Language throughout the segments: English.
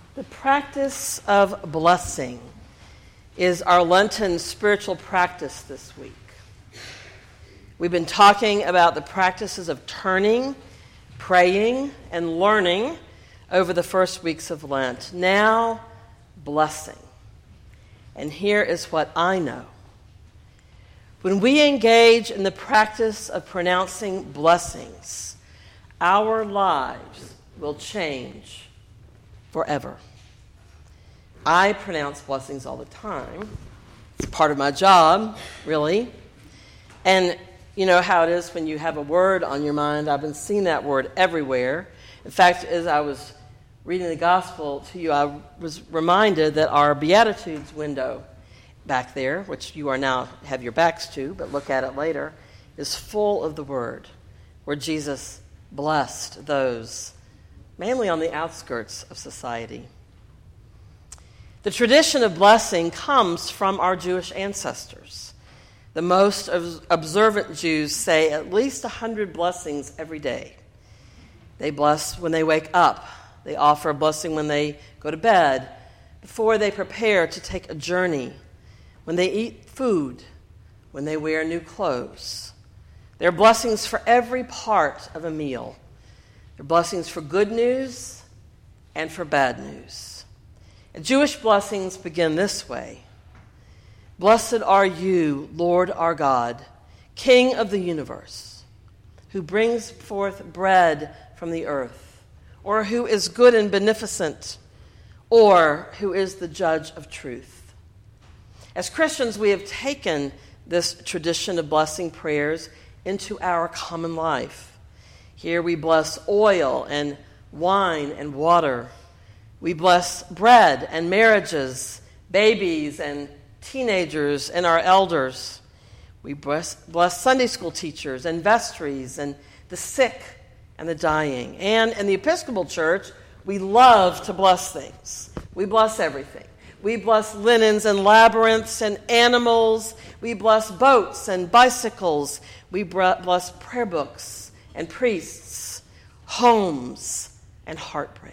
The practice of blessing is our Lenten spiritual practice this week. We've been talking about the practices of turning, praying, and learning over the first weeks of Lent. Now, blessing. And here is what I know. When we engage in the practice of pronouncing blessings, our lives will change forever. I pronounce blessings all the time. It's part of my job, really. And you know how it is when you have a word on your mind. I've been seeing that word everywhere. In fact, as I was reading the gospel to you, I was reminded that our Beatitudes window back there, which you are now have your backs to, but look at it later, is full of the word where Jesus blessed those mainly on the outskirts of society. The tradition of blessing comes from our Jewish ancestors. The most observant Jews say at least 100 blessings every day. They bless when they wake up. They offer a blessing when they go to bed, before they prepare to take a journey, when they eat food, when they wear new clothes. There are blessings for every part of a meal. There are blessings for good news and for bad news. And Jewish blessings begin this way. Blessed are you, Lord our God, King of the universe, who brings forth bread from the earth, or who is good and beneficent, or who is the judge of truth. As Christians, we have taken this tradition of blessing prayers into our common life. Here we bless oil and wine and water. We bless bread and marriages, babies and teenagers and our elders. We bless Sunday school teachers and vestries and the sick and the dying. And in the Episcopal Church, we love to bless things. We bless everything. We bless linens and labyrinths and animals. We bless boats and bicycles. We bless prayer books and priests, homes and heartbreak.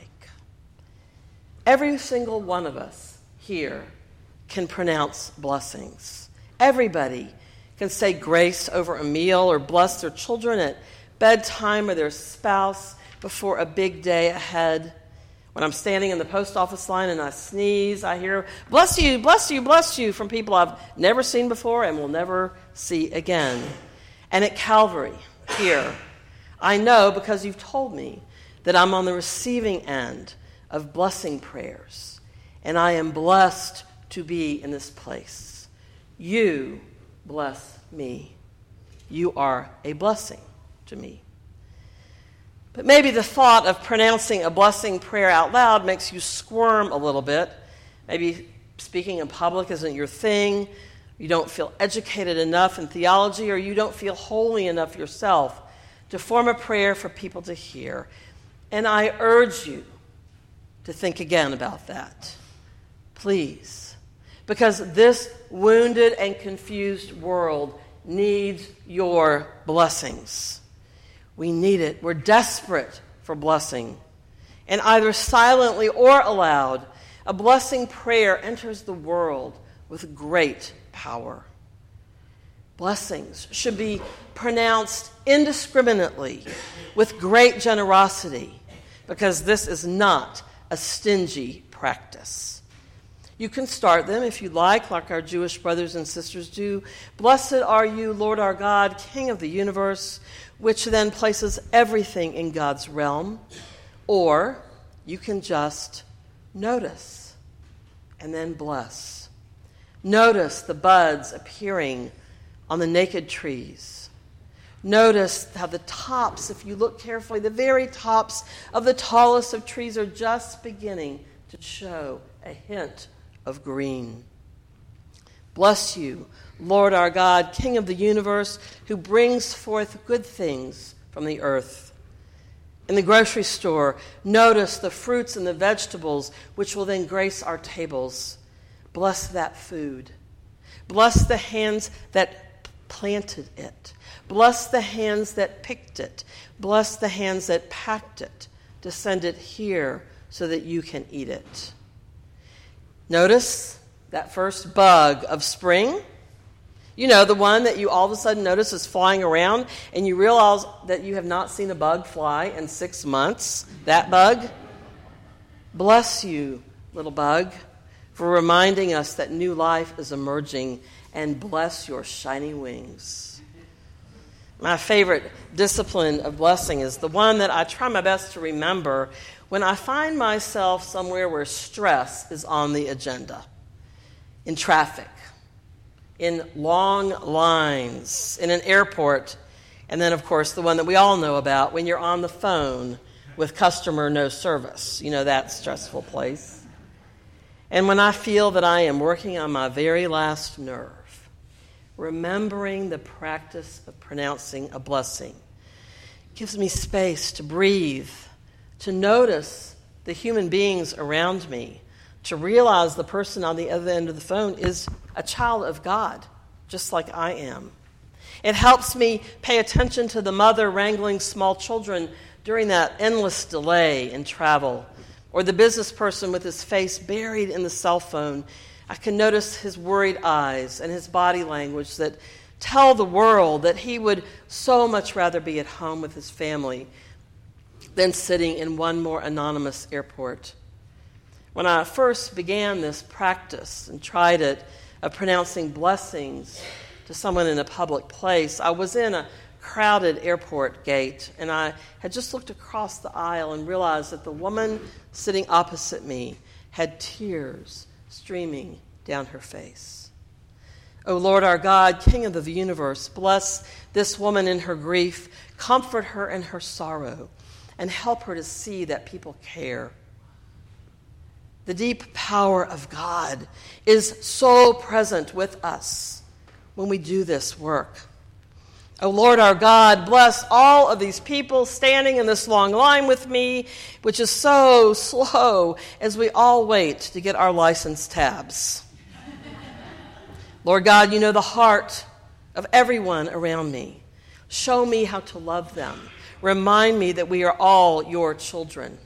Every single one of us here can pronounce blessings. Everybody can say grace over a meal or bless their children at bedtime or their spouse before a big day ahead. When I'm standing in the post office line and I sneeze, I hear, bless you, bless you, bless you, from people I've never seen before and will never see again. And at Calvary, here, I know because you've told me that I'm on the receiving end of blessing prayers. And I am blessed to be in this place. You bless me. You are a blessing to me. But maybe the thought of pronouncing a blessing prayer out loud makes you squirm a little bit. Maybe speaking in public isn't your thing. You don't feel educated enough in theology, or you don't feel holy enough yourself to form a prayer for people to hear. And I urge you to think again about that. Please. Because this wounded and confused world needs your blessings. We need it. We're desperate for blessing. And either silently or aloud, a blessing prayer enters the world with great power. Blessings should be pronounced indiscriminately with great generosity, because this is not a stingy practice. You can start them if you like our Jewish brothers and sisters do. Blessed are you, Lord our God, King of the universe, which then places everything in God's realm. Or you can just notice and then bless. Notice the buds appearing on the naked trees. Notice how the tops, if you look carefully, the very tops of the tallest of trees are just beginning to show a hint of green. Bless you, Lord our God, King of the universe, who brings forth good things from the earth. In the grocery store, notice the fruits and the vegetables which will then grace our tables. Bless that food. Bless the hands that planted it. Bless the hands that picked it. Bless the hands that packed it to send it here so that you can eat it. Notice that first bug of spring. You know, the one that you all of a sudden notice is flying around and you realize that you have not seen a bug fly in 6 months. That bug. Bless you, little bug, for reminding us that new life is emerging, and bless your shining wings. My favorite discipline of blessing is the one that I try my best to remember when I find myself somewhere where stress is on the agenda. In traffic, in long lines, in an airport, and then, of course, the one that we all know about, when you're on the phone with customer no service. You know, that stressful place. And when I feel that I am working on my very last nerve, remembering the practice of pronouncing a blessing gives me space to breathe, to notice the human beings around me, to realize the person on the other end of the phone is a child of God, just like I am. It helps me pay attention to the mother wrangling small children during that endless delay in travel, or the business person with his face buried in the cell phone. I can notice his worried eyes and his body language that tell the world that he would so much rather be at home with his family than sitting in one more anonymous airport. When I first began this practice and tried it of pronouncing blessings to someone in a public place, I was in a crowded airport gate, and I had just looked across the aisle and realized that the woman sitting opposite me had tears streaming down her face. O Lord our God, King of the universe, bless this woman in her grief, comfort her in her sorrow, and help her to see that people care. The deep power of God is so present with us when we do this work. O Lord our God, bless all of these people standing in this long line with me, which is so slow as we all wait to get our license tabs. Lord God, you know the heart of everyone around me. Show me how to love them. Remind me that we are all your children.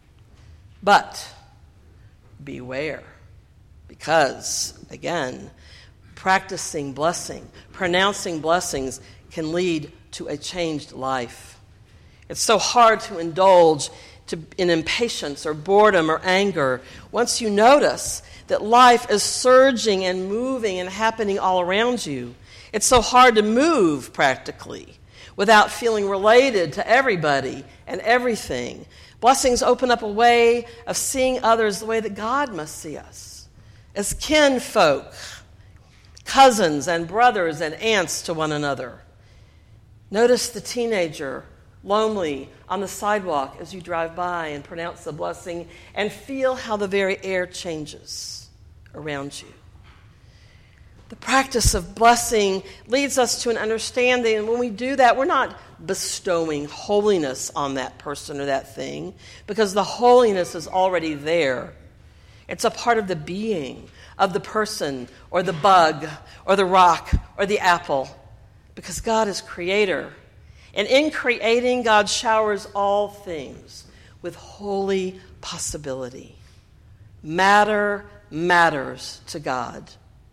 But beware, because, again, practicing blessing, pronouncing blessings can lead to a changed life. It's so hard to indulge in impatience or boredom or anger once you notice that life is surging and moving and happening all around you. It's so hard to move practically without feeling related to everybody and everything. Blessings open up a way of seeing others the way that God must see us, as kinfolk, cousins and brothers and aunts to one another. Notice the teenager, lonely, on the sidewalk as you drive by and pronounce the blessing, and feel how the very air changes around you. The practice of blessing leads us to an understanding, and when we do that, we're not bestowing holiness on that person or that thing, because the holiness is already there. It's a part of the being of the person or the bug or the rock or the apple, because God is creator. And in creating, God showers all things with holy possibility. Matter matters to God.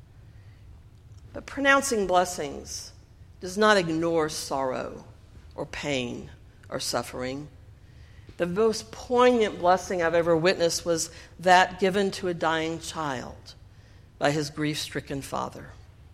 But pronouncing blessings does not ignore sorrow or pain or suffering. The most poignant blessing I've ever witnessed was that given to a dying child by his grief-stricken father.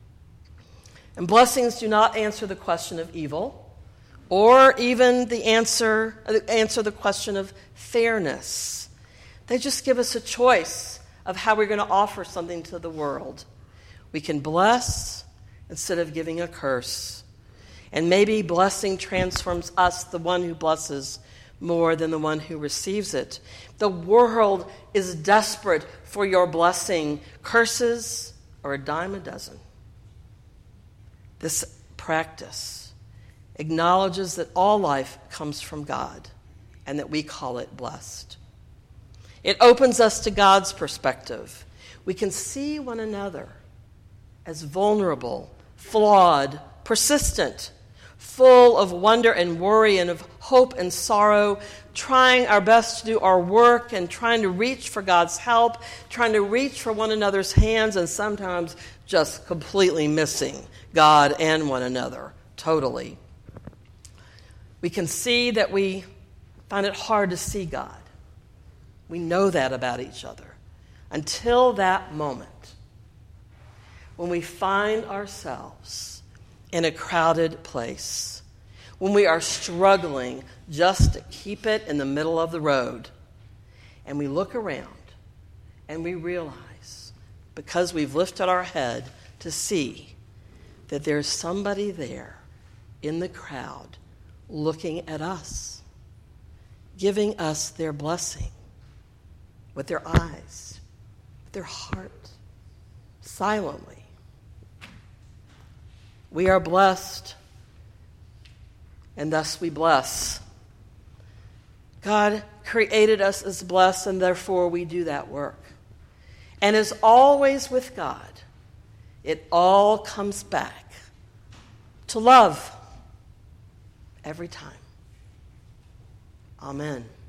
And blessings do not answer the question of evil, or even answer the question of fairness. They just give us a choice of how we're going to offer something to the world. We can bless instead of giving a curse. And maybe blessing transforms us, the one who blesses, more than the one who receives it. The world is desperate for your blessing. Curses are a dime a dozen. This practice acknowledges that all life comes from God and that we call it blessed. It opens us to God's perspective. We can see one another as vulnerable, flawed, persistent, full of wonder and worry and of hope and sorrow, trying our best to do our work and trying to reach for God's help, trying to reach for one another's hands, and sometimes just completely missing God and one another totally. We can see that we find it hard to see God. We know that about each other. Until that moment when we find ourselves in a crowded place, when we are struggling just to keep it in the middle of the road, and we look around and we realize, because we've lifted our head to see that there's somebody there in the crowd looking at us, giving us their blessing with their eyes, with their heart, silently. We are blessed, and thus we bless. God created us as blessed, and therefore we do that work. And as always with God, it all comes back to love every time. Amen.